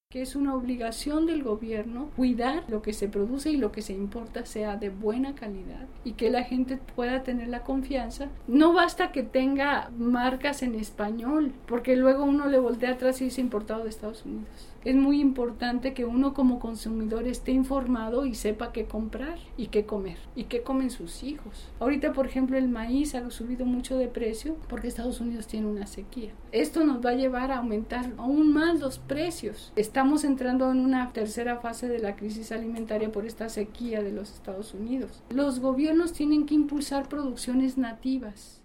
que es una obligación del gobierno cuidar lo que se produce y lo que se importa sea de buena calidad y que la gente pueda tener la confianza. No basta que tenga marcas en español, porque luego uno le voltea atrás y dice importado de Estados Unidos. Es muy importante que uno como consumidor esté informado y sepa qué comprar y qué comer y qué comen sus hijos. Ahorita, por ejemplo, el maíz ha subido mucho de precio porque Estados Unidos tiene una sequía. Esto nos va a llevar a aumentar aún más los precios. Estamos entrando en una tercera fase de la crisis alimentaria por esta sequía de los Estados Unidos. Los gobiernos tienen que impulsar producciones nativas.